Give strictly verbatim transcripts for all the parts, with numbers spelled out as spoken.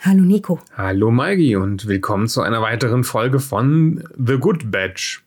Hallo Nico. Hallo Maigi und willkommen zu einer weiteren Folge von The Good Batch.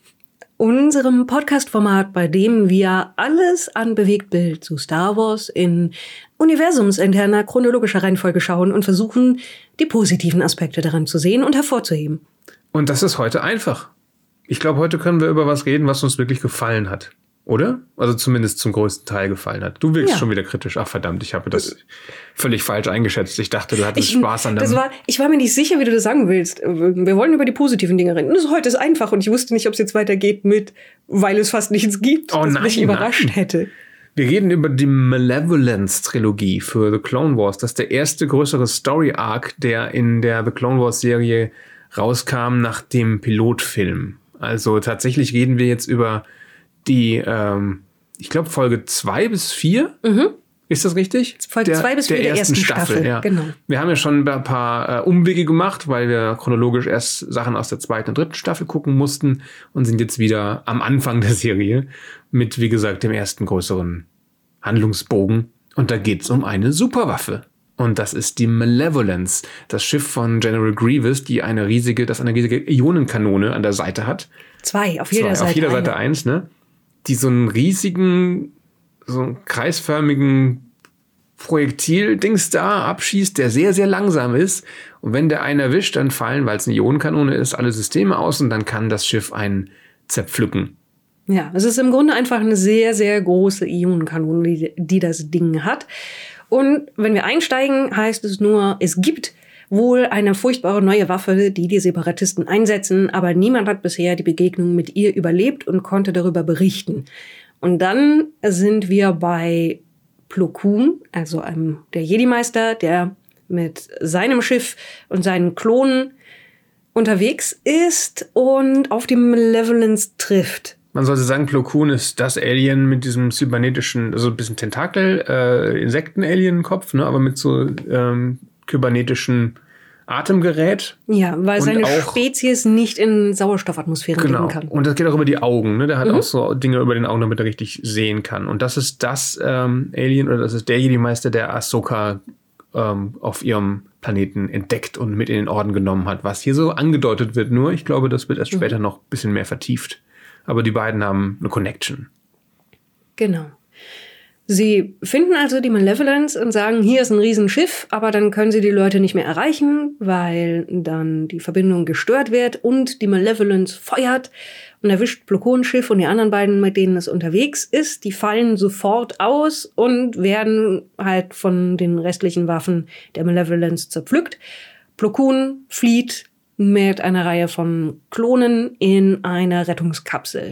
Unserem Podcast-Format, bei dem wir alles an Bewegtbild zu Star Wars in universumsinterner chronologischer Reihenfolge schauen und versuchen, die positiven Aspekte daran zu sehen und hervorzuheben. Und das ist heute einfach. Ich glaube, heute können wir über was reden, was uns wirklich gefallen hat. Oder? Also zumindest zum größten Teil gefallen hat. Du wirkst ja schon wieder kritisch. Ach verdammt, ich habe das völlig falsch eingeschätzt. Ich dachte, du hattest ich, Spaß an dem... Das war, ich war mir nicht sicher, wie du das sagen willst. Wir wollen über die positiven Dinge reden. Das heute ist einfach und ich wusste nicht, ob es jetzt weitergeht mit, weil es fast nichts gibt, oh, das nein, mich überrascht nein. hätte. Wir reden über die Malevolence-Trilogie für The Clone Wars. Das ist der erste größere Story-Arc, der in der The Clone Wars-Serie rauskam nach dem Pilotfilm. Also tatsächlich reden wir jetzt über die... Ähm, ich glaube, Folge zwei bis vier. Mhm. Ist das richtig? Folge zwei bis vier der, der ersten, ersten Staffel. Staffel. Ja. Genau. Wir haben ja schon ein paar äh, Umwege gemacht, weil wir chronologisch erst Sachen aus der zweiten und dritten Staffel gucken mussten und sind jetzt wieder am Anfang der Serie mit, wie gesagt, dem ersten größeren Handlungsbogen. Und da geht es um eine Superwaffe. Und das ist die Malevolence, das Schiff von General Grievous, die eine riesige, das eine riesige Ionenkanone an der Seite hat. Zwei, auf jeder Zwei, Seite. Auf jeder Seite eins, ne? Die so einen riesigen, so einen kreisförmigen Projektil-Dings da abschießt, der sehr, sehr langsam ist. Und wenn der einen erwischt, dann fallen, weil es eine Ionenkanone ist, alle Systeme aus und dann kann das Schiff einen zerpflücken. Ja, es ist im Grunde einfach eine sehr, sehr große Ionenkanone, die, die das Ding hat. Und wenn wir einsteigen, heißt es nur, es gibt wohl eine furchtbare neue Waffe, die die Separatisten einsetzen, aber niemand hat bisher die Begegnung mit ihr überlebt und konnte darüber berichten. Und dann sind wir bei Plo Koon, also einem der Jedi-Meister, der mit seinem Schiff und seinen Klonen unterwegs ist und auf die Malevolence trifft. Man sollte sagen, Plo Koon ist das Alien mit diesem cybernetischen, also ein bisschen Tentakel, äh, Insekten-Alien-Kopf, ne, aber mit so ähm, kybernetischen Atemgerät. Ja, weil seine Spezies nicht in Sauerstoffatmosphären genau. leben kann. Und das geht auch über die Augen. Ne? Der hat mhm. auch so Dinge über den Augen, damit er richtig sehen kann. Und das ist das ähm, Alien, oder das ist der Jedi-Meister, der Ahsoka ähm, auf ihrem Planeten entdeckt und mit in den Orden genommen hat. Was hier so angedeutet wird. Nur, ich glaube, das wird erst mhm. später noch ein bisschen mehr vertieft. Aber die beiden haben eine Connection. Genau. Sie finden also die Malevolence und sagen, hier ist ein Riesenschiff, aber dann können sie die Leute nicht mehr erreichen, weil dann die Verbindung gestört wird und die Malevolence feuert und erwischt Plo Koons Schiff und die anderen beiden, mit denen es unterwegs ist. Die fallen sofort aus und werden halt von den restlichen Waffen der Malevolence zerpflückt. Plo Koon flieht mit einer Reihe von Klonen in einer Rettungskapsel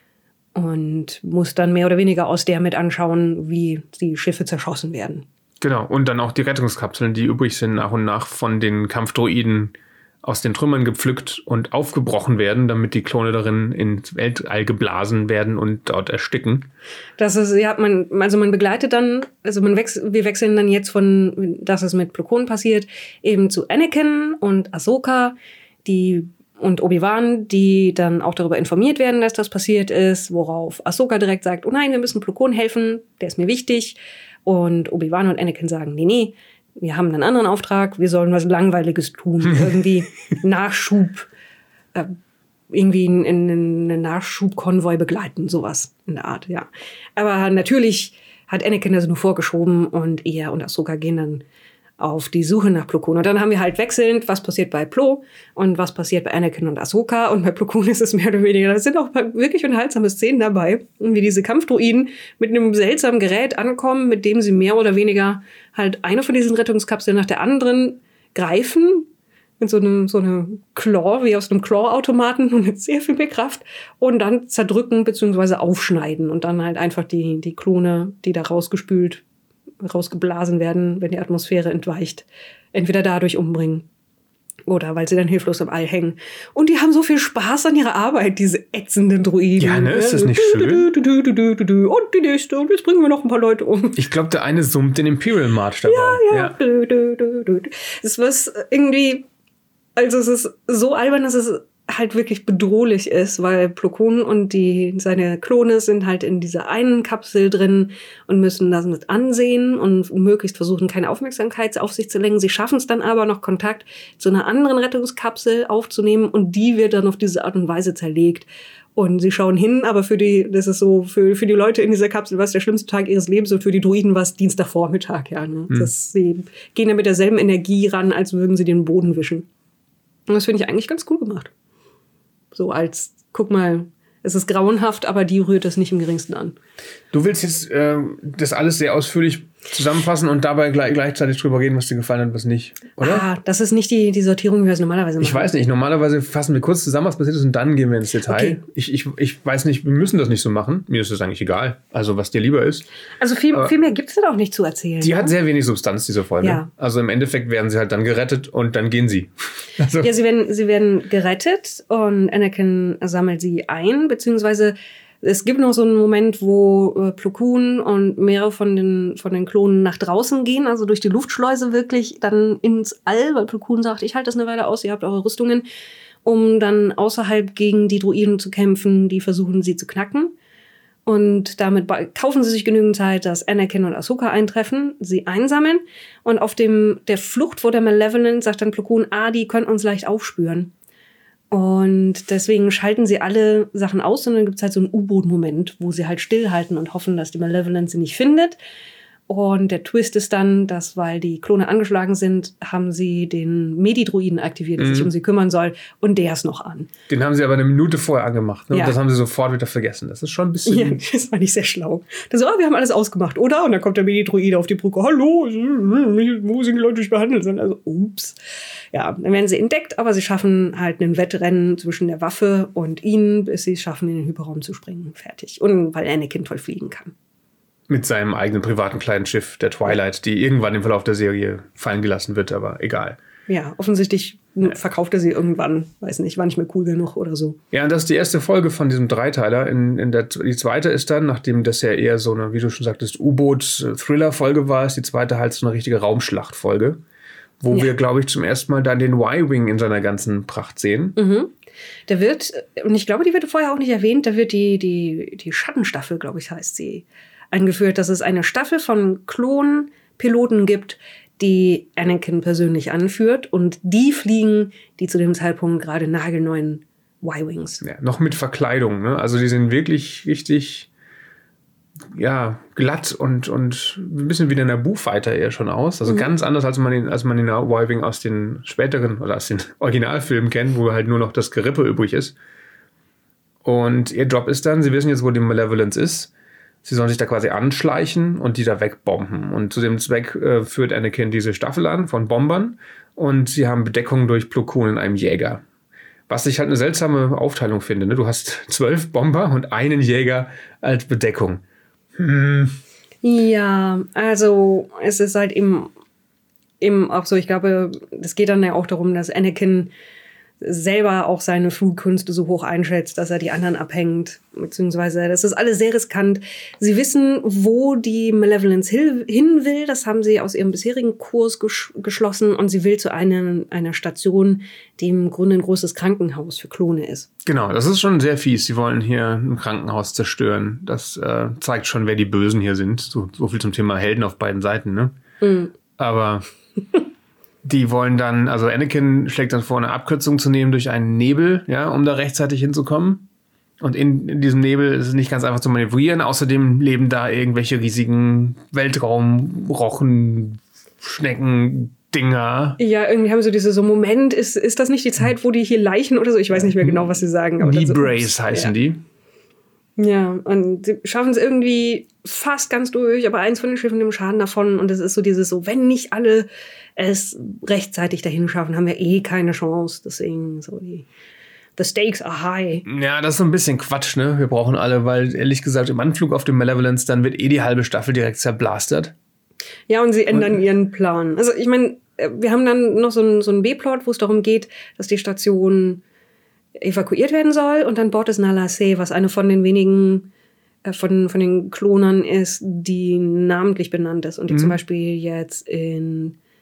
und muss dann mehr oder weniger aus der mit anschauen, wie die Schiffe zerschossen werden. Genau, und dann auch die Rettungskapseln, die übrig sind, nach und nach von den Kampfdroiden aus den Trümmern gepflückt und aufgebrochen werden, damit die Klone darin ins Weltall geblasen werden und dort ersticken. Das ist, ja, man, also man begleitet dann, also man wechs, wir wechseln dann jetzt von, dass es mit Plo Koon passiert, eben zu Anakin und Ahsoka, die und Obi-Wan, die dann auch darüber informiert werden, dass das passiert ist, worauf Ahsoka direkt sagt, oh nein, wir müssen Plo Koon helfen, der ist mir wichtig. Und Obi-Wan und Anakin sagen, nee, nee, wir haben einen anderen Auftrag, wir sollen was Langweiliges tun, irgendwie Nachschub, äh, irgendwie einen, einen Nachschubkonvoi begleiten, sowas in der Art, ja. Aber natürlich hat Anakin das nur vorgeschoben und er und Ahsoka gehen dann auf die Suche nach Plo Koon. Und dann haben wir halt wechselnd, was passiert bei Plo und was passiert bei Anakin und Ahsoka. Und bei Plo Koon ist es mehr oder weniger, da sind auch wirklich unterhaltsame Szenen dabei, wie diese Kampfdroiden mit einem seltsamen Gerät ankommen, mit dem sie mehr oder weniger halt eine von diesen Rettungskapseln nach der anderen greifen, mit so einem so eine Claw, wie aus einem Claw-Automaten und mit sehr viel mehr Kraft und dann zerdrücken bzw. aufschneiden und dann halt einfach die, die Klone, die da rausgespült rausgeblasen werden, wenn die Atmosphäre entweicht, entweder dadurch umbringen oder weil sie dann hilflos im All hängen. Und die haben so viel Spaß an ihrer Arbeit, diese ätzenden Druiden. Ja, ne? Ist das nicht du, schön? Du, du, du, du, du, du. Und die nächste. Und jetzt bringen wir noch ein paar Leute um. Ich glaube, der eine summt den Imperial March dabei. Ja, ja. ja. Du, du, du, du. Das ist was irgendwie, also es ist so albern, dass es halt wirklich bedrohlich ist, weil Plo Koon und die, seine Klone sind halt in dieser einen Kapsel drin und müssen das mit ansehen und möglichst versuchen, keine Aufmerksamkeit auf sich zu lenken. Sie schaffen es dann aber noch, Kontakt zu einer anderen Rettungskapsel aufzunehmen und die wird dann auf diese Art und Weise zerlegt. Und sie schauen hin, aber für die, das ist so, für, für die Leute in dieser Kapsel war es der schlimmste Tag ihres Lebens und für die Droiden war es Dienstagvormittag, ja. Ne? Mhm. Das, sie gehen da mit derselben Energie ran, als würden sie den Boden wischen. Und das finde ich eigentlich ganz cool gemacht. So als, guck mal, es ist grauenhaft, aber die rührt es nicht im geringsten an. Du willst jetzt äh, das alles sehr ausführlich zusammenfassen und dabei gleich, gleichzeitig drüber reden, was dir gefallen hat und was nicht, oder? Ah, das ist nicht die, die Sortierung, wie wir es normalerweise machen. Ich weiß nicht, normalerweise fassen wir kurz zusammen, was passiert ist und dann gehen wir ins Detail. Okay. Ich, ich, ich weiß nicht, wir müssen das nicht so machen. Mir ist das eigentlich egal, also was dir lieber ist. Also viel, viel mehr gibt es dann auch nicht zu erzählen. Die ne? hat sehr wenig Substanz, diese Folge. Ja. Also im Endeffekt werden sie halt dann gerettet und dann gehen sie. Also ja, sie werden, sie werden gerettet und Anakin sammelt sie ein, beziehungsweise es gibt noch so einen Moment, wo äh, Plo Koon und mehrere von den, von den Klonen nach draußen gehen, also durch die Luftschleuse wirklich dann ins All, weil Plo Koon sagt, ich halte das eine Weile aus, ihr habt eure Rüstungen, um dann außerhalb gegen die Droiden zu kämpfen, die versuchen, sie zu knacken. Und damit kaufen sie sich genügend Zeit, dass Anakin und Ahsoka eintreffen, sie einsammeln. Und auf dem, der Flucht vor der Malevolence sagt dann Plo Koon, ah, die können uns leicht aufspüren. Und deswegen schalten sie alle Sachen aus und dann gibt es halt so einen U-Boot-Moment, wo sie halt stillhalten und hoffen, dass die Malevolence sie nicht findet. Und der Twist ist dann, dass, weil die Klone angeschlagen sind, haben sie den Medi-Droiden aktiviert, der mhm. sich um sie kümmern soll. Und der ist noch an. Den haben sie aber eine Minute vorher angemacht. Ne? Ja. Und das haben sie sofort wieder vergessen. Das ist schon ein bisschen... Ja, das war nicht sehr schlau. Da so, oh, wir haben alles ausgemacht, oder? Und dann kommt der Medi-Droide auf die Brücke. Hallo, wo sind die Leute, die behandelt sind? Also, ups. Ja, dann werden sie entdeckt, aber sie schaffen halt ein Wettrennen zwischen der Waffe und ihnen, bis sie es schaffen, in den Hyperraum zu springen. Fertig. Und weil Anakin toll fliegen kann. Mit seinem eigenen privaten kleinen Schiff, der Twilight, die irgendwann im Verlauf der Serie fallen gelassen wird, aber egal. Ja, offensichtlich ja. verkauft er sie irgendwann, weiß nicht, war nicht mehr cool genug oder so. Ja, und das ist die erste Folge von diesem Dreiteiler. In, in der, die zweite ist dann, nachdem das ja eher so eine, wie du schon sagtest, U-Boot-Thriller-Folge war, ist die zweite halt so eine richtige Raumschlacht-Folge, wo ja. wir, glaube ich, zum ersten Mal dann den Y-Wing in seiner ganzen Pracht sehen. Mhm. Der wird, und ich glaube, die wird vorher auch nicht erwähnt, da wird die, die, die Schattenstaffel, glaube ich, heißt sie, eingeführt, dass es eine Staffel von Klonpiloten gibt, die Anakin persönlich anführt. Und die fliegen die zu dem Zeitpunkt gerade nagelneuen Y-Wings. Ja, noch mit Verkleidung, ne? Also die sehen wirklich richtig ja, glatt und, und ein bisschen wie der Naboo-Fighter eher schon aus. Also mhm. ganz anders, als man den, als man den Y-Wing aus den späteren oder aus den Originalfilmen kennt, wo halt nur noch das Gerippe übrig ist. Und ihr Job ist dann, sie wissen jetzt, wo die Malevolence ist. Sie sollen sich da quasi anschleichen und die da wegbomben. Und zu dem Zweck äh, führt Anakin diese Staffel an von Bombern. Und sie haben Bedeckung durch Plo Koon in einem Jäger. Was ich halt eine seltsame Aufteilung finde. Ne? Du hast zwölf Bomber und einen Jäger als Bedeckung. Hm. Ja, also es ist halt eben, eben auch so, ich glaube, es geht dann ja auch darum, dass Anakin selber auch seine Flugkünste so hoch einschätzt, dass er die anderen abhängt, beziehungsweise das ist alles sehr riskant. Sie wissen, wo die Malevolence hin will, das haben sie aus ihrem bisherigen Kurs ges- geschlossen und sie will zu einer, einer Station, die im Grunde ein großes Krankenhaus für Klone ist. Genau, das ist schon sehr fies. Sie wollen hier ein Krankenhaus zerstören. Das äh, zeigt schon, wer die Bösen hier sind. So, so viel zum Thema Helden auf beiden Seiten, ne? Mhm. Aber die wollen dann, also Anakin schlägt dann vor, eine Abkürzung zu nehmen durch einen Nebel, ja, um da rechtzeitig hinzukommen. Und in, in diesem Nebel ist es nicht ganz einfach zu manövrieren. Außerdem leben da irgendwelche riesigen Weltraumrochen, Schnecken, Dinger. Ja, irgendwie haben sie diese so Moment, ist, ist das nicht die Zeit, wo die hier Leichen oder so? Ich weiß nicht mehr genau, was sie sagen. Aber Brace so, heißen ja. die. Ja, und sie schaffen es irgendwie fast ganz durch, aber eins von den Schiffen nimmt Schaden davon. Und es ist so dieses so, wenn nicht alle es rechtzeitig dahin schaffen, haben wir eh keine Chance. Deswegen so die The stakes are high. Ja, das ist so ein bisschen Quatsch, ne? Wir brauchen alle, weil ehrlich gesagt im Anflug auf dem Malevolence, dann wird eh die halbe Staffel direkt zerblastert. Ja, und sie ändern und ihren Plan. Also ich meine, wir haben dann noch so einen, so einen B-Plot, wo es darum geht, dass die Station evakuiert werden soll. Und dann Bord ist Nala Se, was eine von den wenigen äh, von, von den Klonern ist, die namentlich benannt ist. Und die mhm. zum Beispiel jetzt in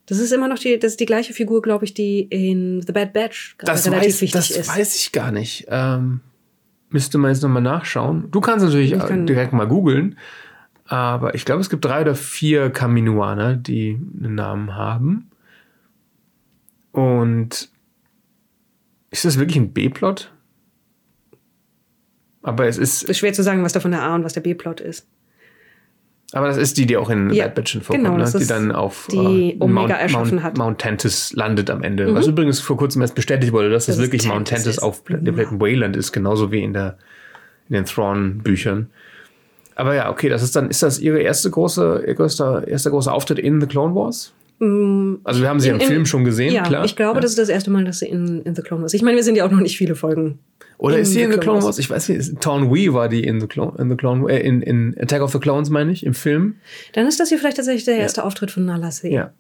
Das ist immer noch die, das ist die gleiche Figur, glaube ich, die in The Bad Batch gerade Das, relativ weiß, wichtig das ist. weiß ich gar nicht. Ähm, müsste man jetzt nochmal nachschauen. Du kannst natürlich Ich kann- direkt mal googeln. Aber ich glaube, es gibt drei oder vier Kaminoaner, die einen Namen haben. Und ist das wirklich ein B-Plot? Aber es ist. Es ist schwer zu sagen, was davon der A und was der B-Plot ist. Aber das ist die, die auch in Ja, Bad Batch vorkommt, genau, ne? das Die ist dann auf die äh, Omega Mount, erschaffen Mount, hat. Mount Tantis landet am Ende. Was übrigens vor kurzem erst bestätigt wurde, dass das, Dass es wirklich Mount Tantis Tantis ist. auf Mhm. dem Planeten Wayland ist, genauso wie in, der, in den Thrawn-Büchern. Aber ja, okay, das ist dann, ist das ihre erste große, ihr größter, erster großer Auftritt in The Clone Wars? Also wir haben sie In- im in- Film schon gesehen, Ja, klar. ich glaube, ja. das ist das erste Mal, dass sie in, in The Clone Wars. Ich meine, wir sind ja auch noch nicht viele Folgen. Oder in ist sie in The The Clone Clone Wars? Ich weiß nicht, Taun We war die in The Clone, in, the Clone äh, in, in Attack of the Clones, meine ich, im Film. Dann ist das hier vielleicht tatsächlich der erste Auftritt von Nala Se. Ja.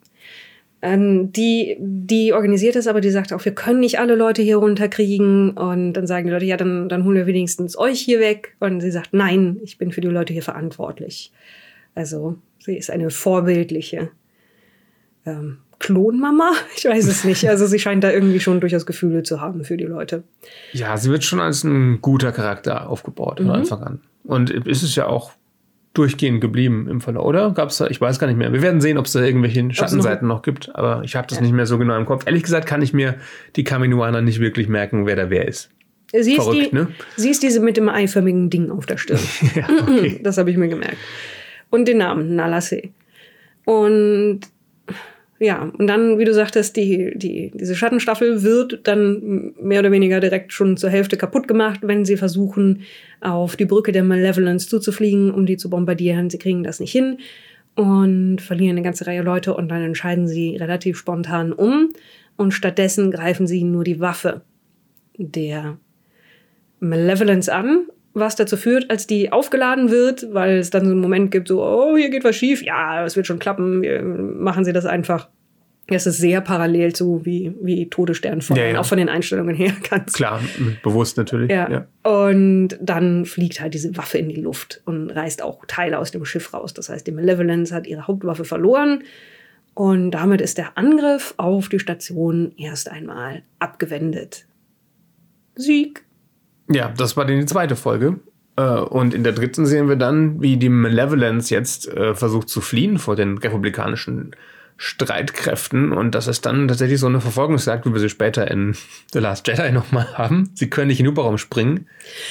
Ähm, die, die organisiert es, aber die sagt auch, wir können nicht alle Leute hier runterkriegen. Und dann sagen die Leute, ja, dann, dann holen wir wenigstens euch hier weg. Und sie sagt, nein, ich bin für die Leute hier verantwortlich. Also sie ist eine vorbildliche ähm, Klonmama? Ich weiß es nicht. Also sie scheint da irgendwie schon durchaus Gefühle zu haben für die Leute. Ja, sie wird schon als ein guter Charakter aufgebaut von Mhm. Anfang an. Und ist es ja auch durchgehend geblieben im Verlauf, oder? Gab es da, ich weiß gar nicht mehr. Wir werden sehen, ob es da irgendwelche Schattenseiten noch gibt, aber ich habe das Ja. nicht mehr so genau im Kopf. Ehrlich gesagt kann ich mir die Kaminoaner nicht wirklich merken, wer da wer ist. Sie ist, Verrückt, die, ne? sie ist diese mit dem eiförmigen Ding auf der Stirn. Ja, okay. Das habe ich mir gemerkt. Und den Namen, Nala Se. Und ja, und dann, wie du sagtest, die, die, diese Schattenstaffel wird dann mehr oder weniger direkt schon zur Hälfte kaputt gemacht, wenn sie versuchen, auf die Brücke der Malevolence zuzufliegen, um die zu bombardieren. Sie kriegen das nicht hin und verlieren eine ganze Reihe Leute und dann entscheiden sie relativ spontan um und stattdessen greifen sie nur die Waffe der Malevolence an, was dazu führt, als die aufgeladen wird, weil es dann so einen Moment gibt, so, oh, hier geht was schief, ja, es wird schon klappen, wir machen sie das einfach. Es ist sehr parallel zu wie, wie Todessternfeuer, Ja, ja. auch von den Einstellungen her ganz Klar, bewusst natürlich. ja. Ja. Und dann fliegt halt diese Waffe in die Luft und reißt auch Teile aus dem Schiff raus. Das heißt, die Malevolence hat ihre Hauptwaffe verloren und damit ist der Angriff auf die Station erst einmal abgewendet. Sieg. Ja, das war dann die zweite Folge. Äh, Und in der dritten sehen wir dann, wie die Malevolence jetzt äh, versucht zu fliehen vor den republikanischen Streitkräften. Und das ist dann tatsächlich so eine Verfolgungsjagd, wie wir sie später in The Last Jedi nochmal haben. Sie können nicht in den Hyperraum springen.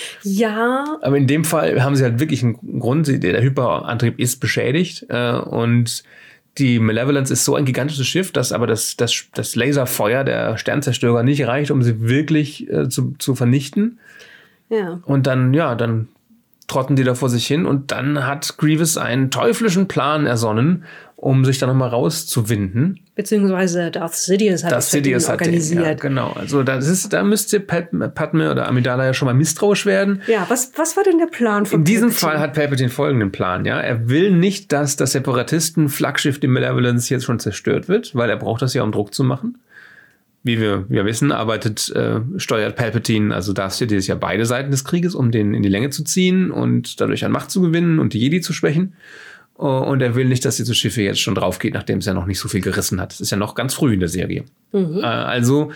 Ja, Aber in dem Fall haben sie halt wirklich einen Grund. Sie- Der Hyperantrieb ist beschädigt. äh, Und die Malevolence ist so ein gigantisches Schiff, dass aber das, das, das Laserfeuer der Sternzerstörer nicht reicht, um sie wirklich äh, zu, zu vernichten. ja. Und dann, ja, dann trotten die da vor sich hin und dann hat Grievous einen teuflischen Plan ersonnen, um sich da nochmal rauszuwinden. Beziehungsweise Darth Sidious hat Das es für den Sidious hat den, ja, organisiert. genau. Also das ist, da müsste Pat, Padme oder Amidala ja schon mal misstrauisch werden. Ja, was, was war denn der Plan von In diesem Palpatine? Fall hat Palpatine folgenden Plan, ja. Er will nicht, dass das Separatisten-Flaggschiff, die Malevolence, jetzt schon zerstört wird, weil er braucht das ja, um Druck zu machen. Wie wir, wir wissen, arbeitet, äh, steuert Palpatine, also Darth Sidious, ja beide Seiten des Krieges, um den in die Länge zu ziehen und dadurch an Macht zu gewinnen und die Jedi zu schwächen. Uh, und er will nicht, dass diese Schiffe jetzt schon drauf geht, nachdem es ja noch nicht so viel gerissen hat. Es ist ja noch ganz früh in der Serie. Mhm. Äh, also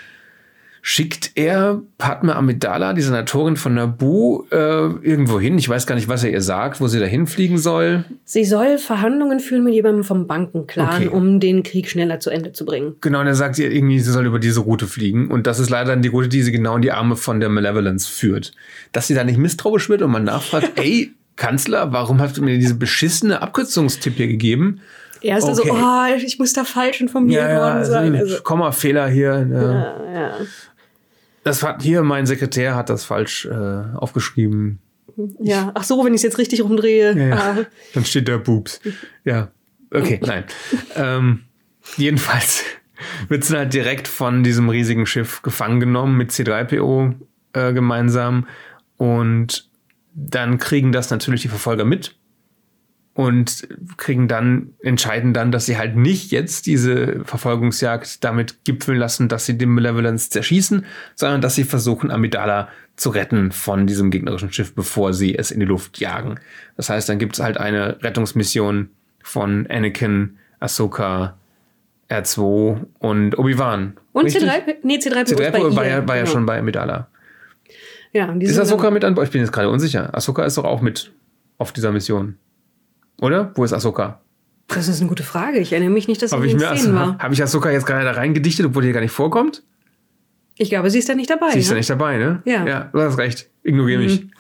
schickt er Padme Amidala, die Senatorin von Naboo, äh, irgendwo hin. Ich weiß gar nicht, was er ihr sagt, wo sie da hinfliegen soll. Sie soll Verhandlungen führen mit jemandem vom Bankenclan, Okay. um den Krieg schneller zu Ende zu bringen. Genau, und er sagt ihr irgendwie, sie soll über diese Route fliegen. Und das ist leider dann die Route, die sie genau in die Arme von der Malevolence führt. Dass sie da nicht misstrauisch wird und man nachfragt, ey, Kanzler, warum habt ihr mir diese beschissene Abkürzungstipp hier gegeben? Er ist Okay. also, oh, ich muss da falsch informiert worden sein. Also, Kommafehler hier. Ja. ja, ja. Das hat hier, mein Sekretär hat das falsch äh, aufgeschrieben. ja, ach so, wenn ich es jetzt richtig rumdrehe. Ja, ja. Ah, Dann steht da Boobs. Ja, okay, nein. ähm, jedenfalls wird sie halt direkt von diesem riesigen Schiff gefangen genommen mit C drei P O äh, gemeinsam. Und dann kriegen das natürlich die Verfolger mit und kriegen dann, entscheiden dann, dass sie halt nicht jetzt diese Verfolgungsjagd damit gipfeln lassen, dass sie den Malevolence zerschießen, sondern dass sie versuchen, Amidala zu retten von diesem gegnerischen Schiff, bevor sie es in die Luft jagen. Das heißt, dann gibt es halt eine Rettungsmission von Anakin, Ahsoka, R zwei und Obi-Wan. Und C drei P O? Nee, C drei P O, C drei P O ist bei war, ja, ihr, war ja genau. schon bei Amidala. Ja, die Ist sind Ahsoka dann- mit an Bord? Ich bin jetzt gerade unsicher. Ahsoka ist doch auch mit auf dieser Mission. Oder? Wo ist Ahsoka? Das ist eine gute Frage. Ich erinnere mich nicht, dass sie Habe in ich, den mir- Szenen war. hab ich Ahsoka jetzt gerade da reingedichtet, obwohl die gar nicht vorkommt? Ich glaube, sie ist da nicht dabei. Sie ist ja ne? nicht dabei, ne? Ja. Ja, du hast recht. Ignoriere Mhm. mich.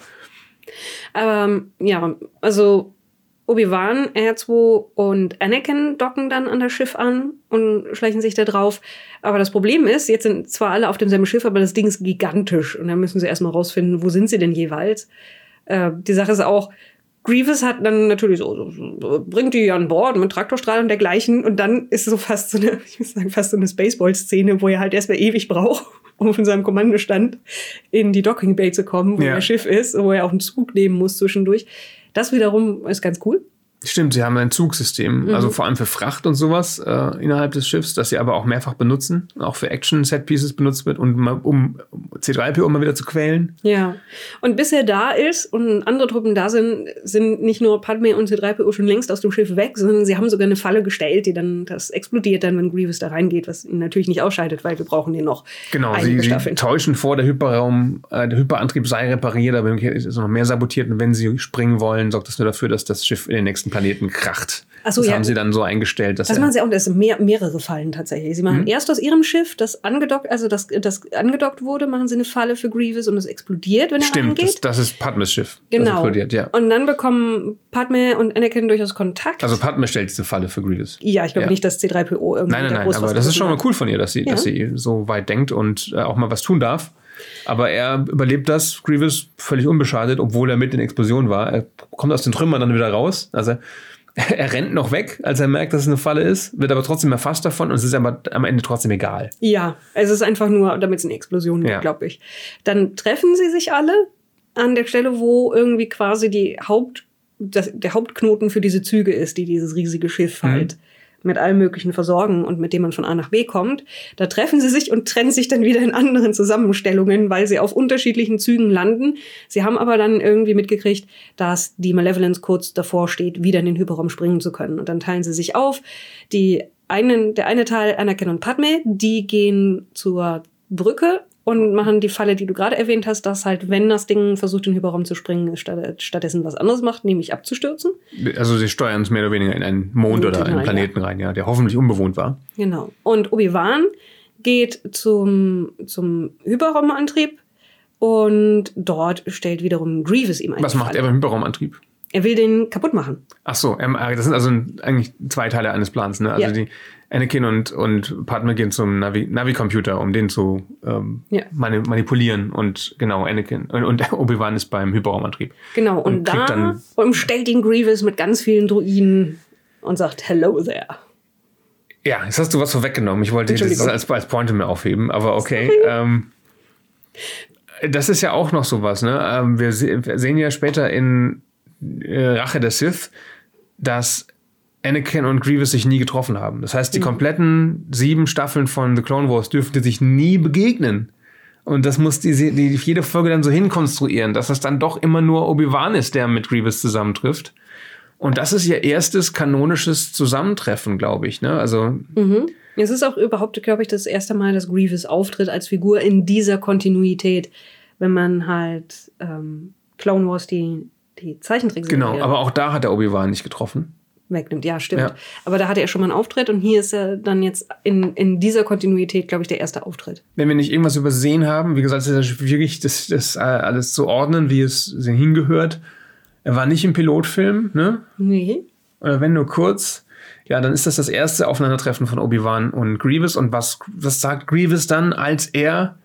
Aber ähm, ja, also Obi-Wan, R zwei und Anakin docken dann an das Schiff an und schleichen sich da drauf. Aber das Problem ist, jetzt sind zwar alle auf demselben Schiff, aber das Ding ist gigantisch. Und dann müssen sie erstmal rausfinden, wo sind sie denn jeweils. Äh, die Sache ist auch, Grievous hat dann natürlich so, so, so bringt die an Bord mit Traktorstrahl und dergleichen. Und dann ist so fast so eine, ich muss sagen, fast so eine Spaceball-Szene, wo er halt erstmal ewig braucht, um von seinem Kommandostand in die Docking Bay zu kommen, wo Ja. das Schiff ist, wo er auch einen Zug nehmen muss zwischendurch. Das wiederum ist ganz cool. Stimmt, sie haben ein Zugsystem, Mhm. also vor allem für Fracht und sowas äh, innerhalb des Schiffs, das sie aber auch mehrfach benutzen, auch für Action-Set-Pieces benutzt wird, und mal, um C drei P O mal wieder zu quälen. Ja. Und bis er da ist und andere Truppen da sind, sind nicht nur Padme und C drei P O schon längst aus dem Schiff weg, sondern sie haben sogar eine Falle gestellt, die dann, das explodiert dann, wenn Grievous da reingeht, was ihn natürlich nicht ausscheidet, weil wir brauchen den noch Genau, einige sie, sie Staffeln. täuschen vor, der Hyperraum, äh, der Hyperantrieb sei repariert, aber in Wirklichkeit ist es noch mehr sabotiert, und wenn sie springen wollen, sorgt das nur dafür, dass das Schiff in den nächsten Planeten kracht. Ach so, das ja. haben sie dann so eingestellt, dass Das er, machen sie auch, das sind mehr, mehrere Fallen tatsächlich. Sie machen Mhm. erst aus ihrem Schiff, das angedockt, also das, das angedockt wurde, machen sie eine Falle für Grievous und es explodiert, wenn er stimmt, das, reingeht. das ist Padmes Schiff. Das Genau. explodiert, ja. Und dann bekommen Padme und Anakin durchaus Kontakt. Also Padme stellt diese Falle für Grievous. ja, ich glaube Ja. nicht, dass C drei P O irgendwie Nein, nein, da nein, groß aber was das ist schon mal hat. cool von ihr, dass sie, Ja. dass sie so weit denkt und äh, auch mal was tun darf. Aber er überlebt das, Grievous, völlig unbeschadet, obwohl er mit in der Explosion war. Er kommt aus den Trümmern dann wieder raus. Also er rennt noch weg, als er merkt, dass es eine Falle ist, wird aber trotzdem erfasst davon, und es ist aber am Ende trotzdem egal. Ja, es ist einfach nur, damit es eine Explosion gibt, Ja. glaube ich. Dann treffen sie sich alle an der Stelle, wo irgendwie quasi die Haupt, das, der Hauptknoten für diese Züge ist, die dieses riesige Schiff Mhm. halt mit allem Möglichen versorgen und mit dem man von A nach B kommt. Da treffen sie sich und trennen sich dann wieder in anderen Zusammenstellungen, weil sie auf unterschiedlichen Zügen landen. Sie haben aber dann irgendwie mitgekriegt, dass die Malevolence kurz davor steht, wieder in den Hyperraum springen zu können. Und dann teilen sie sich auf. Die einen, der eine Teil, Anakin und Padme, die gehen zur Brücke und machen die Falle, die du gerade erwähnt hast, dass halt, wenn das Ding versucht, in den Hyperraum zu springen, es statt, stattdessen was anderes macht, nämlich abzustürzen. Also sie steuern es mehr oder weniger in einen Mond Mond oder einen hinein, Planeten rein, ja, der hoffentlich unbewohnt war. Genau. Und Obi-Wan geht zum, zum Hyperraumantrieb und dort stellt wiederum Grievous ihm eine Was macht Falle. er beim Hyperraumantrieb? Er will den kaputt machen. Ach so, ähm, das sind also eigentlich zwei Teile eines Plans, ne? Also Ja. die Anakin und, und Padme gehen zum Navi- Navi-Computer, um den zu ähm, Ja. mani manipulieren, und genau, Anakin und, und Obi-Wan ist beim Hyperraumantrieb. Genau. Und, Und kriegt da dann- umstellt ihn Grievous mit ganz vielen Druiden und sagt, hello there. Ja, jetzt hast du was vorweggenommen. Ich wollte das Entschuldigung. als, als Pointe mehr aufheben, aber okay. Ähm, das ist ja auch noch sowas, ne? Ähm, wir, se wir sehen ja später in äh, Rache der Sith, dass Anakin und Grievous sich nie getroffen haben. Das heißt, die kompletten sieben Staffeln von The Clone Wars dürften sich nie begegnen. Und das muss die, die jede Folge dann so hinkonstruieren, dass es dann doch immer nur Obi-Wan ist, der mit Grievous zusammentrifft. Und das ist ihr erstes kanonisches Zusammentreffen, glaube ich. Ne? Also Mhm. Es ist auch überhaupt, glaube ich, das erste Mal, dass Grievous auftritt als Figur in dieser Kontinuität, wenn man halt ähm, Clone Wars, die, die Zeichentrickserie genau, aber auch da hat er Obi-Wan nicht getroffen. wegnimmt. Ja, stimmt. Ja. Aber da hatte er schon mal einen Auftritt und hier ist er dann jetzt in, in dieser Kontinuität, glaube ich, der erste Auftritt. Wenn wir nicht irgendwas übersehen haben, wie gesagt, es ist ja schwierig, das, das alles zu ordnen, wie es hingehört. Er war nicht im Pilotfilm, ne? Nee. Oder wenn nur kurz. Ja, dann ist das das erste Aufeinandertreffen von Obi-Wan und Grievous. Und was, was sagt Grievous dann, als er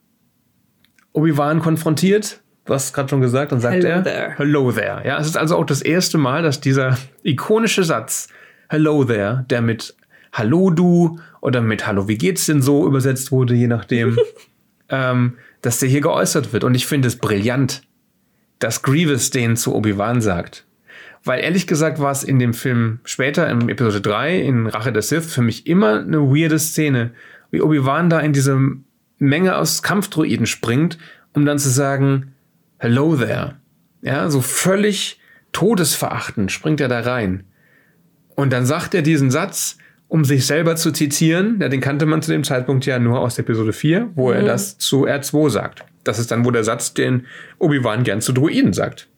Obi-Wan konfrontiert? Du hast es gerade schon gesagt, dann sagt Hello er there. Hello there. Ja, es ist also auch das erste Mal, dass dieser ikonische Satz Hello there, der mit Hallo du oder mit Hallo wie geht's denn so übersetzt wurde, je nachdem, ähm, dass der hier geäußert wird. Und ich finde es brillant, dass Grievous den zu Obi-Wan sagt. Weil ehrlich gesagt war es in dem Film später, in Episode drei, in Rache der Sith, für mich immer eine weirde Szene, wie Obi-Wan da in diese Menge aus Kampfdroiden springt, um dann zu sagen, hello there. Ja, so völlig todesverachtend springt er da rein. Und dann sagt er diesen Satz um sich selber zu zitieren. Ja, den kannte man zu dem Zeitpunkt ja nur aus Episode vier, wo mhm. er das zu R zwei sagt. Das ist dann wohl der Satz, den Obi-Wan gern zu Droiden sagt.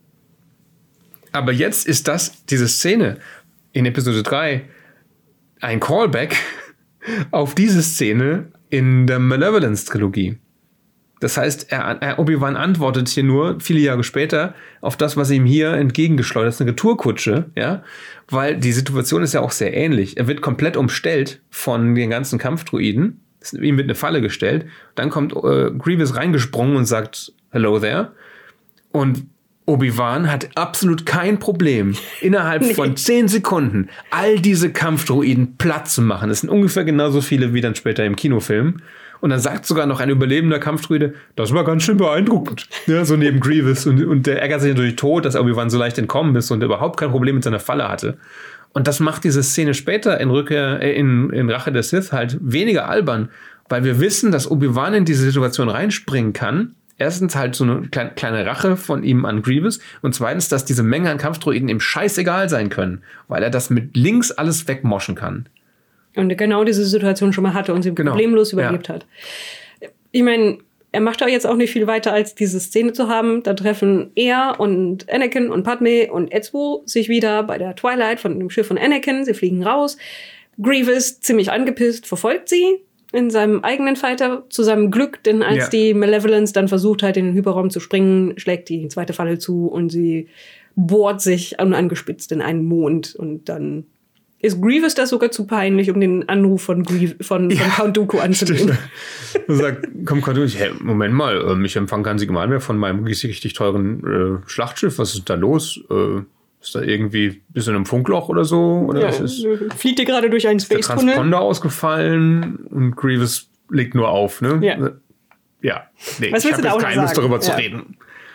Aber jetzt ist das, diese Szene in Episode drei, ein Callback auf diese Szene in der Malevolence-Trilogie. Das heißt, er, er, Obi-Wan antwortet hier nur viele Jahre später auf das, was ihm hier entgegengeschleudert ist, eine Retourkutsche, ja, weil die Situation ist ja auch sehr ähnlich. Er wird komplett umstellt von den ganzen Kampfdruiden, ihm wird eine Falle gestellt, dann kommt äh, Grievous reingesprungen und sagt Hello there und Obi-Wan hat absolut kein Problem, innerhalb nee. von zehn Sekunden all diese Kampfdruiden platt zu machen. Das sind ungefähr genauso viele wie dann später im Kinofilm. Und dann sagt sogar noch ein überlebender Kampfdruide, das war ganz schön beeindruckend. Ja, so neben Grievous. Und, und der ärgert sich natürlich tot, dass Obi-Wan so leicht entkommen ist und überhaupt kein Problem mit seiner Falle hatte. Und das macht diese Szene später in, Rückkehr, äh, in, in Rache der Sith halt weniger albern, weil wir wissen, dass Obi-Wan in diese Situation reinspringen kann. Erstens halt so eine kleine, kleine Rache von ihm an Grievous und zweitens, dass diese Menge an Kampfdruiden ihm scheißegal sein können, weil er das mit links alles wegmoschen kann. Und genau diese Situation schon mal hatte und sie genau. problemlos überlebt ja. hat. Ich meine, er macht da jetzt auch nicht viel weiter, als diese Szene zu haben. Da treffen er und Anakin und Padme und Ezio sich wieder bei der Twilight von dem Schiff von Anakin. Sie fliegen raus. Grievous, ziemlich angepisst, verfolgt sie in seinem eigenen Fighter zu seinem Glück, denn als ja. die Malevolence dann versucht hat, in den Hyperraum zu springen, schlägt die zweite Falle zu und sie bohrt sich unangespitzt in einen Mond und dann ist Grievous das sogar zu peinlich, um den Anruf von, Grievous, von, ja, von Count Dooku anzunehmen. Er sagt, komm Count Dooku, hey, Moment mal, ich empfange kein Signal mehr von meinem richtig, richtig teuren äh, Schlachtschiff, was ist da los? Äh, ist da irgendwie bis in einem Funkloch oder so? Oder ja, ist es, fliegt ihr gerade durch einen Space-Tunnel? Der Transponder ausgefallen und Grievous legt nur auf, ne? Ja. Ja, nee, was ich habe jetzt keine Lust, darüber ja. zu reden.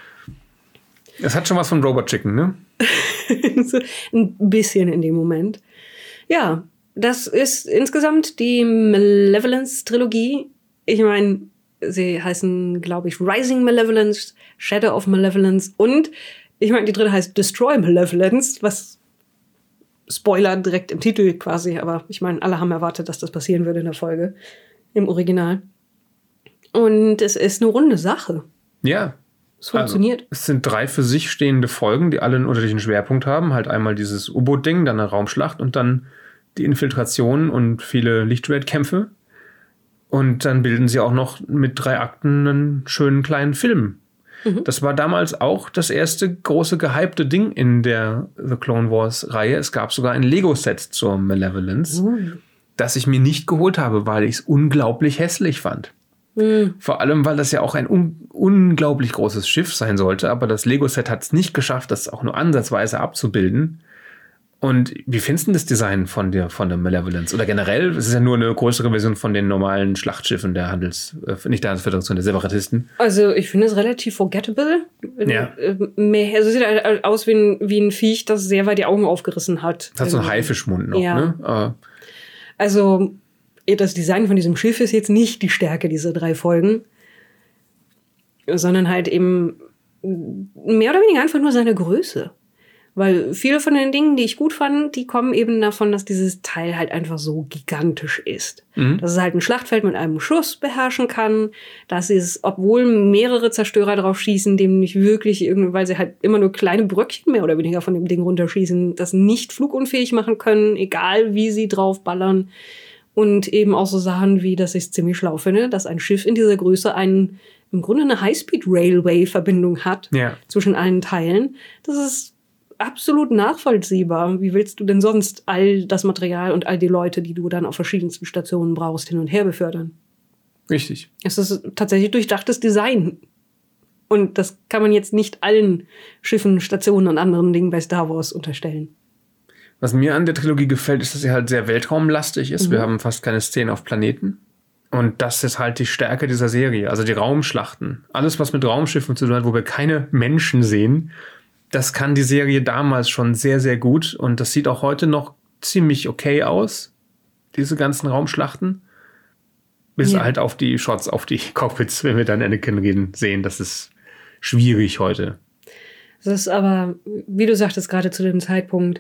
Es hat schon was von Robot Chicken, ne? So ein bisschen in dem Moment. Ja, das ist insgesamt die Malevolence-Trilogie. Ich meine, sie heißen, glaube ich, Rising Malevolence, Shadow of Malevolence und ich meine, die dritte heißt Destroy Malevolence, was Spoiler direkt im Titel quasi, aber ich meine, alle haben erwartet, dass das passieren würde in der Folge, im Original. Und es ist eine runde Sache. Ja. Es funktioniert. Also, es sind drei für sich stehende Folgen, die alle einen unterschiedlichen Schwerpunkt haben. Halt einmal dieses U-Boot-Ding, dann eine Raumschlacht und dann die Infiltration und viele Lichtschwertkämpfe. Und dann bilden sie auch noch mit drei Akten einen schönen kleinen Film. Mhm. Das war damals auch das erste große gehypte Ding in der The Clone Wars-Reihe. Es gab sogar ein Lego-Set zur Malevolence, mhm. das ich mir nicht geholt habe, weil ich es unglaublich hässlich fand. Mhm. Vor allem, weil das ja auch ein un- unglaublich großes Schiff sein sollte, aber das Lego-Set hat es nicht geschafft, das auch nur ansatzweise abzubilden. Und wie findest du das Design von der, von der Malevolence? Oder generell, es ist ja nur eine größere Version von den normalen Schlachtschiffen der Handels, äh, nicht der Handelsföderation, der Separatisten. Also ich finde es relativ forgettable. Ja. Mehr, also es sieht halt aus wie ein, wie ein Viech, das sehr weit die Augen aufgerissen hat. Das hat so einen Haifischmund noch, ja. ne? Äh. Also das Design von diesem Schiff ist jetzt nicht die Stärke dieser drei Folgen, sondern halt eben mehr oder weniger einfach nur seine Größe. Weil viele von den Dingen, die ich gut fand, die kommen eben davon, dass dieses Teil halt einfach so gigantisch ist. Mhm. Dass es halt ein Schlachtfeld mit einem Schuss beherrschen kann, dass es, obwohl mehrere Zerstörer drauf schießen, dem nicht wirklich irgendwie, weil sie halt immer nur kleine Bröckchen mehr oder weniger von dem Ding runterschießen, das nicht flugunfähig machen können, egal wie sie drauf ballern. Und eben auch so Sachen wie, dass ich es ziemlich schlau finde, dass ein Schiff in dieser Größe einen, im Grunde eine High-Speed-Railway-Verbindung hat ja. zwischen allen Teilen. Das ist absolut nachvollziehbar. Wie willst du denn sonst all das Material und all die Leute, die du dann auf verschiedensten Stationen brauchst, hin und her befördern? Richtig. Es ist tatsächlich durchdachtes Design. Und das kann man jetzt nicht allen Schiffen, Stationen und anderen Dingen bei Star Wars unterstellen. Was mir an der Trilogie gefällt, ist, dass sie halt sehr weltraumlastig ist. Mhm. Wir haben fast keine Szenen auf Planeten. Und das ist halt die Stärke dieser Serie. Also die Raumschlachten. Alles, was mit Raumschiffen zu tun hat, wo wir keine Menschen sehen, das kann die Serie damals schon sehr, sehr gut. Und das sieht auch heute noch ziemlich okay aus, diese ganzen Raumschlachten. Bis ja. halt auf die Shots, auf die Cockpits, wenn wir dann Anakin reden, sehen. Das ist schwierig heute. Das ist aber, wie du sagtest, gerade zu dem Zeitpunkt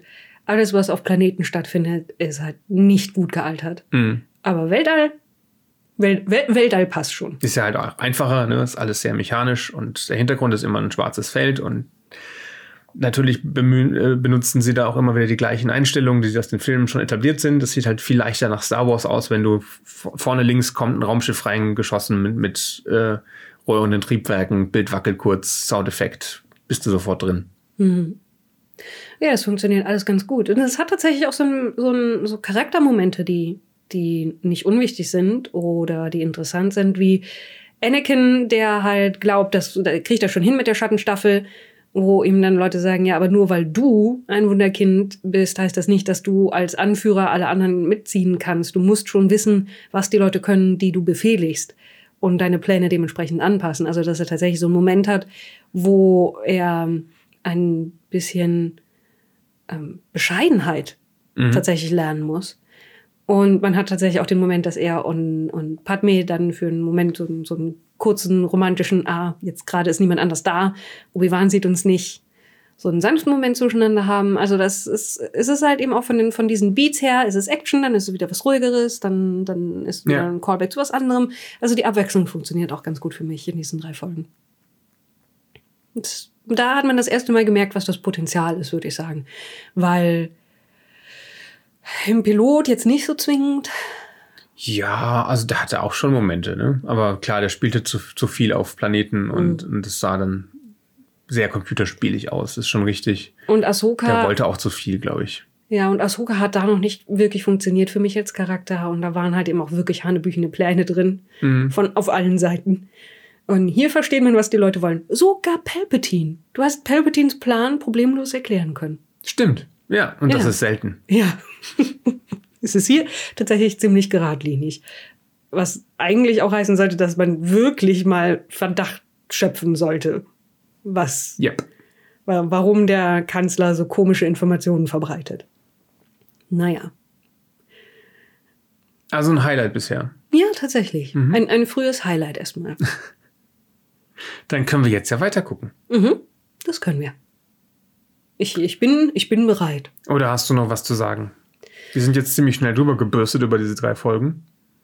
alles, was auf Planeten stattfindet, ist halt nicht gut gealtert. Mhm. Aber Weltall, Wel- Wel- Weltall passt schon. Ist ja halt auch einfacher, ne? Ist alles sehr mechanisch und der Hintergrund ist immer ein schwarzes Feld und natürlich bemühen, äh, benutzen sie da auch immer wieder die gleichen Einstellungen, die aus den Filmen schon etabliert sind. Das sieht halt viel leichter nach Star Wars aus, wenn du v- vorne links kommt ein Raumschiff reingeschossen mit, mit äh, rollenden Triebwerken, Bild wackelt kurz, Soundeffekt, bist du sofort drin. Mhm. Ja, das funktioniert alles ganz gut. Und es hat tatsächlich auch so, ein, so, ein, so Charaktermomente, die, die nicht unwichtig sind oder die interessant sind, wie Anakin, der halt glaubt, dass der kriegt er schon hin mit der Schattenstaffel, wo ihm dann Leute sagen, ja, aber nur weil du ein Wunderkind bist, heißt das nicht, dass du als Anführer alle anderen mitziehen kannst. Du musst schon wissen, was die Leute können, die du befehligst und deine Pläne dementsprechend anpassen. Also, dass er tatsächlich so einen Moment hat, wo er ein bisschen ähm, Bescheidenheit mhm. tatsächlich lernen muss. Und man hat tatsächlich auch den Moment, dass er und, und Padme dann für einen Moment so, so einen kurzen romantischen, ah, jetzt gerade ist niemand anders da, Obi-Wan sieht uns nicht, so einen sanften Moment zueinander haben. Also das ist, ist es halt eben auch von, den, von diesen Beats her, ist es Action, dann ist es wieder was Ruhigeres, dann, dann ist wieder ja. ein Callback zu was anderem. Also die Abwechslung funktioniert auch ganz gut für mich in diesen drei Folgen. Und da hat man das erste Mal gemerkt, was das Potenzial ist, würde ich sagen. Weil im Pilot jetzt nicht so zwingend. Ja, also der hatte auch schon Momente, ne? Aber klar, der spielte zu, zu viel auf Planeten und, mhm. und das sah dann sehr computerspielig aus, das ist schon richtig. Und Ahsoka... Der wollte auch zu viel, glaube ich. Ja, und Ahsoka hat da noch nicht wirklich funktioniert für mich als Charakter und da waren halt eben auch wirklich hanebüchene Pläne drin, mhm. von auf allen Seiten. Und hier versteht man, was die Leute wollen. Sogar Palpatine. Du hast Palpatines Plan problemlos erklären können. Stimmt, ja, und ja. das ist selten. Ja, es ist hier tatsächlich ziemlich geradlinig. Was eigentlich auch heißen sollte, dass man wirklich mal Verdacht schöpfen sollte. Was, yep. warum der Kanzler so komische Informationen verbreitet. Naja. Also ein Highlight bisher. Ja, tatsächlich. Mhm. Ein, ein frühes Highlight erstmal. Dann können wir jetzt ja weiter gucken. Mhm, das können wir. Ich, ich, bin, ich bin bereit. Oder hast du noch was zu sagen? Wir sind jetzt ziemlich schnell drüber gebürstet über diese drei Folgen.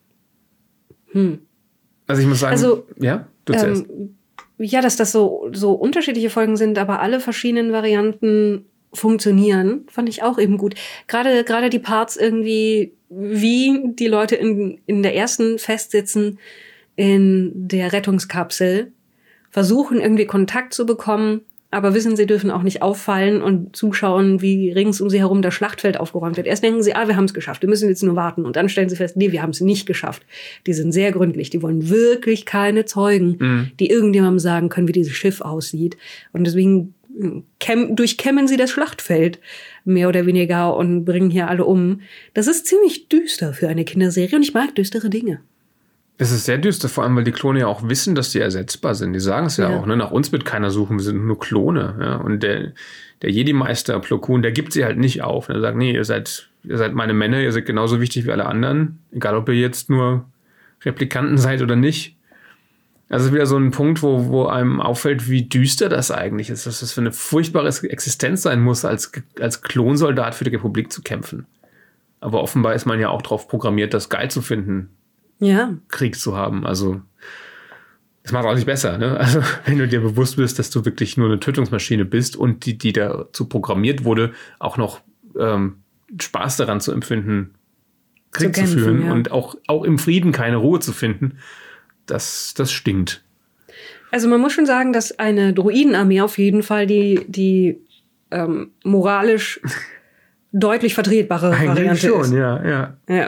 Hm. Also ich muss sagen, also, ja, du zuerst. Ähm, ja, dass das so, so unterschiedliche Folgen sind, aber alle verschiedenen Varianten funktionieren, fand ich auch eben gut. Gerade, gerade die Parts irgendwie, wie die Leute in, in der ersten festsitzen in der Rettungskapsel, versuchen irgendwie Kontakt zu bekommen, aber wissen, sie dürfen auch nicht auffallen und zuschauen, wie rings um sie herum das Schlachtfeld aufgeräumt wird. Erst denken sie, ah, wir haben es geschafft, wir müssen jetzt nur warten. Und dann stellen sie fest, nee, wir haben es nicht geschafft. Die sind sehr gründlich, die wollen wirklich keine Zeugen, mhm. die irgendjemandem sagen können, wie dieses Schiff aussieht. Und deswegen käm- durchkämmen sie das Schlachtfeld, mehr oder weniger, und bringen hier alle um. Das ist ziemlich düster für eine Kinderserie und ich mag düstere Dinge. Es ist sehr düster, vor allem, weil die Klone ja auch wissen, dass die ersetzbar sind. Die sagen es ja, ja auch, ne? Nach uns wird keiner suchen, wir sind nur Klone. Ja? Und der, der Jedi-Meister Plo Koon, der gibt sie halt nicht auf. Er sagt, nee, ihr seid, ihr seid meine Männer, ihr seid genauso wichtig wie alle anderen. Egal, ob ihr jetzt nur Replikanten seid oder nicht. Also es ist wieder so ein Punkt, wo, wo einem auffällt, wie düster das eigentlich ist. Dass das für eine furchtbare Existenz sein muss, als, als Klonsoldat für die Republik zu kämpfen. Aber offenbar ist man ja auch drauf programmiert, das geil zu finden. Ja. Krieg zu haben. Also, das macht auch nicht besser, ne? Also, wenn du dir bewusst bist, dass du wirklich nur eine Tötungsmaschine bist und die, die dazu programmiert wurde, auch noch ähm, Spaß daran zu empfinden, Krieg zu, kämpfen, zu führen ja. und auch, auch im Frieden keine Ruhe zu finden, das, das stinkt. Also, man muss schon sagen, dass eine Droidenarmee auf jeden Fall die, die ähm, moralisch deutlich vertretbare Eigentlich Variante schon, ist. ja, ja. Ja.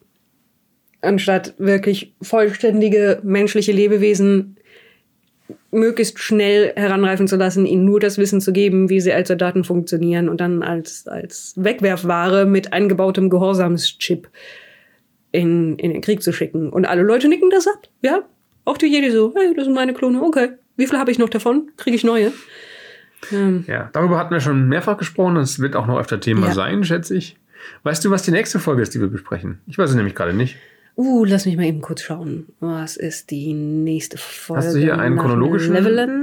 Anstatt wirklich vollständige menschliche Lebewesen möglichst schnell heranreifen zu lassen, ihnen nur das Wissen zu geben, wie sie als Soldaten funktionieren und dann als, als Wegwerfware mit eingebautem Gehorsamschip in, in den Krieg zu schicken. Und alle Leute nicken das ab, ja? Auch die Jedi so, hey, das sind meine Klone, okay. Wie viel habe ich noch davon? Kriege ich neue? Ähm. Ja, darüber hatten wir schon mehrfach gesprochen. Das wird auch noch öfter Thema ja. sein, schätze ich. Weißt du, was die nächste Folge ist, die wir besprechen? Ich weiß es nämlich gerade nicht. Uh, lass mich mal eben kurz schauen. Was ist die nächste Folge? Hast du hier einen chronologischen? Leveland?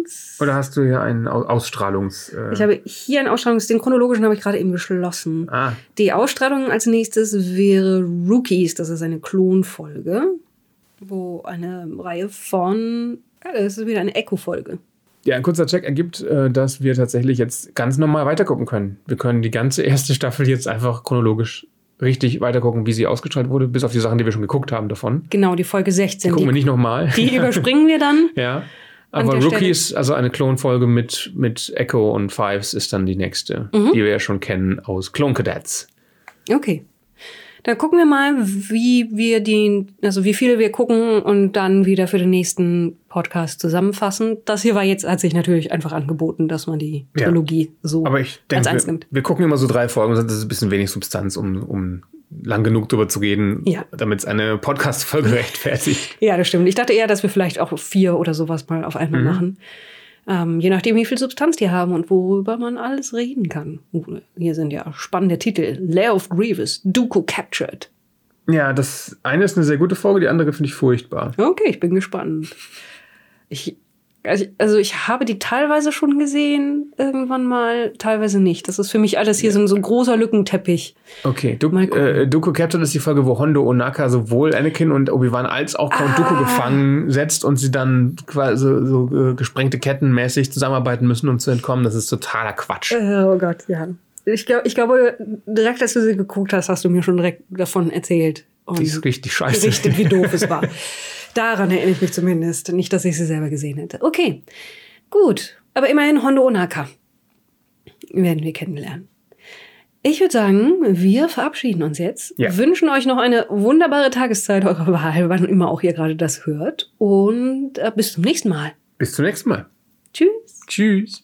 Ausstrahlungs... Oder hast du hier einen Ausstrahlungs... Äh Ich habe hier einen Ausstrahlungs... Den chronologischen habe ich gerade eben geschlossen. Ah. Die Ausstrahlung als nächstes wäre Rookies. Das ist eine Klonfolge, wo eine Reihe von... Ja, das ist wieder eine Echo-Folge. Ja, ein kurzer Check ergibt, äh, dass wir tatsächlich jetzt ganz normal weitergucken können. Wir können die ganze erste Staffel jetzt einfach chronologisch richtig weitergucken, wie sie ausgestrahlt wurde, bis auf die Sachen, die wir schon geguckt haben davon. Genau, die Folge sechzehn. Die gucken wir nicht nochmal. Die überspringen wir dann. Ja, aber Rookies, Stelle. Also eine Klonfolge mit, mit Echo und Fives ist dann die nächste, mhm. die wir ja schon kennen aus Clone Cadets. Okay. Dann gucken wir mal, wie wir die, also wie viele wir gucken und dann wieder für den nächsten Podcast zusammenfassen. Das hier war jetzt, hat sich natürlich einfach angeboten, dass man die Trilogie ja. so Aber ich denke, als eins nimmt. Wir, wir gucken immer so drei Folgen, das ist ein bisschen wenig Substanz, um, um lang genug drüber zu reden, ja. damit es eine Podcast-Folge rechtfertigt. Ja, das stimmt. Ich dachte eher, dass wir vielleicht auch vier oder sowas mal auf einmal mhm. machen. Ähm, je nachdem, wie viel Substanz die haben und worüber man alles reden kann. Uh, hier sind ja spannende Titel. Lair of Grievous, Dooku Captured. Ja, das eine ist eine sehr gute Folge, die andere finde ich furchtbar. Okay, ich bin gespannt. Ich, also ich habe die teilweise schon gesehen, irgendwann mal, teilweise nicht. Das ist für mich alles hier ja. so, ein, so ein großer Lückenteppich. Okay, du, äh, Dooku Captured ist die Folge, wo Hondo Ohnaka sowohl Anakin und Obi-Wan als auch Count ah. Dooku gefangen setzt und sie dann quasi so, so äh, gesprengte Ketten mäßig zusammenarbeiten müssen, um zu entkommen. Das ist totaler Quatsch. Oh Gott, ja. Ich, glaub, ich glaube, direkt als du sie geguckt hast, hast du mir schon direkt davon erzählt. Und die ist richtig scheiße. Berichtet, wie doof es war. Daran erinnere ich mich zumindest. Nicht, dass ich sie selber gesehen hätte. Okay, gut. Aber immerhin Hondo Ohnaka werden wir kennenlernen. Ich würde sagen, wir verabschieden uns jetzt. Ja. Wünschen euch noch eine wunderbare Tageszeit eurer Wahl, wann immer auch ihr gerade das hört. Und äh, bis zum nächsten Mal. Bis zum nächsten Mal. Tschüss. Tschüss.